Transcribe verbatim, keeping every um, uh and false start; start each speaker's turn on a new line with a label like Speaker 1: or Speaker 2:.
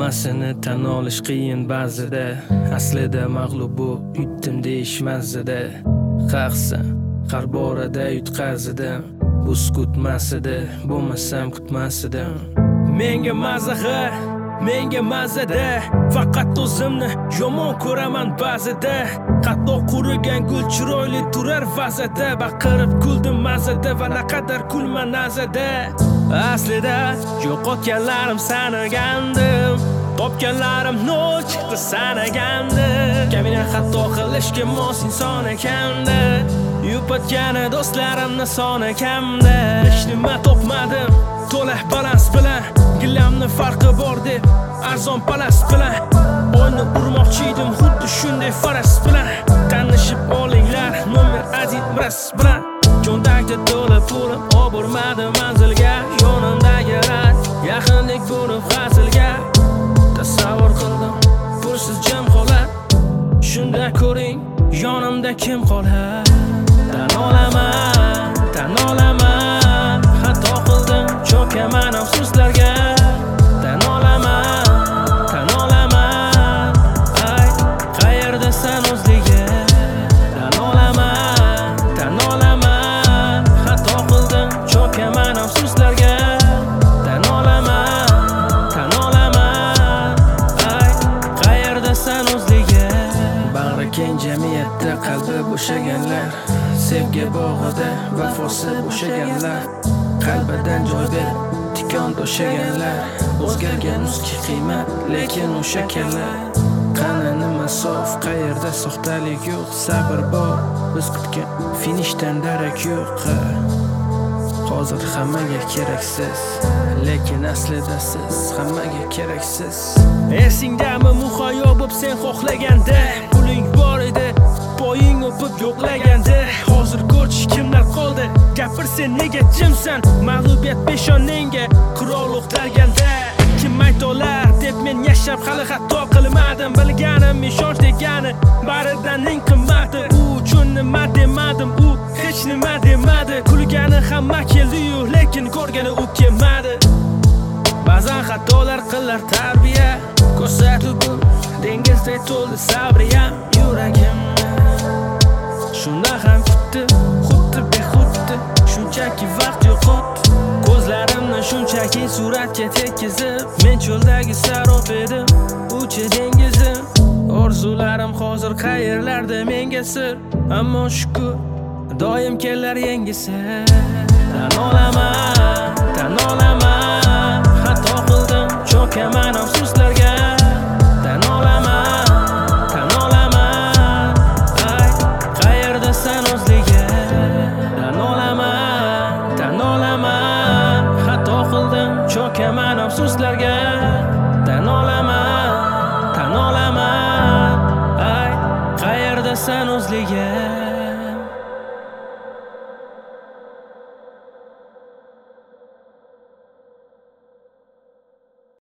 Speaker 1: Hammasini tan olish qiyin ba'zida. Aslida mag'lub u yutdim deyish mazzada. Haqsan, har borada yutqazidim. Bu sukut masida, bo'lmasam kutmasidim. Menga mazaxa, menga mazada. Faqat o'zimni yomon ko'raman ba'zida. Hatto qurigan gul chiroyli turar vazada. Baqirib kuldim mazada va naqadar kulman nazada. Aslida yo'qotganlarim sanagandim, topganlarim nol chiqdi sanagandim. Kamina xato qilishga mos inson ekanda, yupatgani do'stlarimni soni kamda. Hech nima topmadim to'la balans bilan, gilamni farqi bor deb arzon palas bilan. Oyni urmoqchi edim xuddi shunday faras bilan. Tanishib olinglar nomer один ras bilan. Ko'ndakda to'la pulim obormadim manzilga. Yonimdagilar yaqinlik bo'lib hazilga. Tasavvur qildim pulsiz jim qolar. Shunda ko'ring yonimda kim qolar. Tan olaman, tan olaman, xato qildim, cho'kaman afsuslarga. Tan olaman, tan olaman, ay qayerdasan o'zligi. Tan olaman, tan olaman, xato qildim, cho'kaman afsuslarga. Tan olaman, tan olaman, ay qayerdasan o'zligi. Bag'ri keng jamiyatda qalbi bo'shaganlar, sevgi bog'ida vafosi bo'shaganlar, qalbidan joy berib tikon to'shaganlar. O'zgargan uzki qiymat, lekin o'sha kallar. Qani nima sof, qayerda soxtalik yo'q. Sabr bor, biz kutgan finishdan darak yo'q. Hozir hammaga keraksiz, lekin aslida siz hammaga keraksiz. Esingdami muhayyo bo'lib sen xohlaganda, puling bor edi poying o'pib yo'qlaganda. Hozir ko'rchi kimlar qoldi, gapirsen nega jimsan. Mag'lubiyat peshonangga qurol o'qtalganda. Kim aytolar deb men yashab hali xato qilmadim. Bilganim ishonch degani baridan eng qimmati. U uchun nima demadim, u hech nima demadi. Kulgani hamma keldi-yu, lekin ko'rgani u kelmadi. Ba'zan xatolar qilar tarbiya, ko'rsatib dengizday to'ldi sabriyam yuragimni. Shunda ham kutdi, xuddi bexuddi, shunchaki vaqt yo'qotdi. Ko'zlarimni shunchaki suratga tekkizib, men cho'ldagi sarob edim, uchi dengizim. Orzularim hozir qayerlarda menga sir, ammo shukur doim kelar yangisi. Tan olaman, tan olaman, xato qildim, cho'kaman afsuslarga. Tan olaman, tan olaman, ay qayerdasan o'zligi. Tan olaman, tan olaman, xato qildim, cho'kaman afsuslarga. Tan olaman, tan olaman, ay qayerdasan o'zligi.